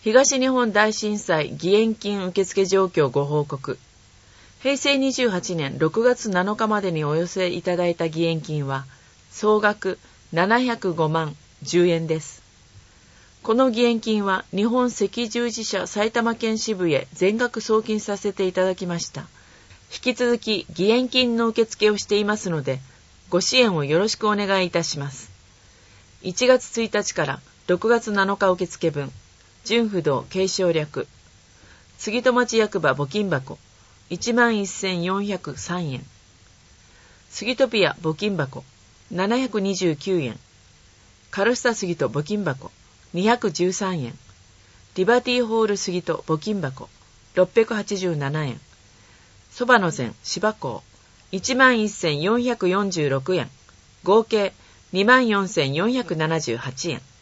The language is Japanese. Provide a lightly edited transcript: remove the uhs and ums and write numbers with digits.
東日本大震災義援金受付状況ご報告。平成28年6月7日までにお寄せいただいた義援金は、総額705万10円です。この義援金は日本赤十字社埼玉県支部へ全額送金させていただきました。引き続き義援金の受付をしていますので、ご支援をよろしくお願いいたします。1月1日から6月7日受付分、純不動継承略、杉戸町役場募金箱、11,403円。杉戸ピア募金箱、729円。カルスタ杉戸募金箱、213円。リバティホール杉戸募金箱、687円。そばの膳芝港、11,446円。合計24,478円。